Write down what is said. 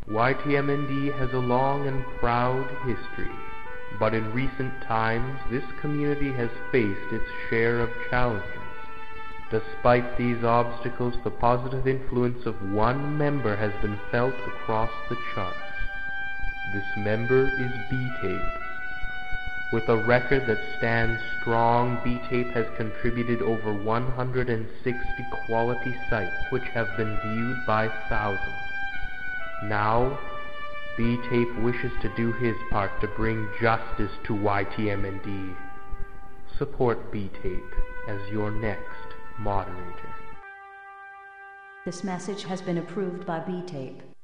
YTMND has a long and proud history, but in recent times this community has faced its share of challenges. Despite these obstacles, the positive influence of one member has been felt across the charts. This member is B-Tape. With a record that stands strong, B-Tape has contributed over 160 quality sites which have been viewed by thousands. Now, B-Tape wishes to do his part to bring justice to YTMND. Support B-Tape as your next moderator. This message has been approved by B-Tape.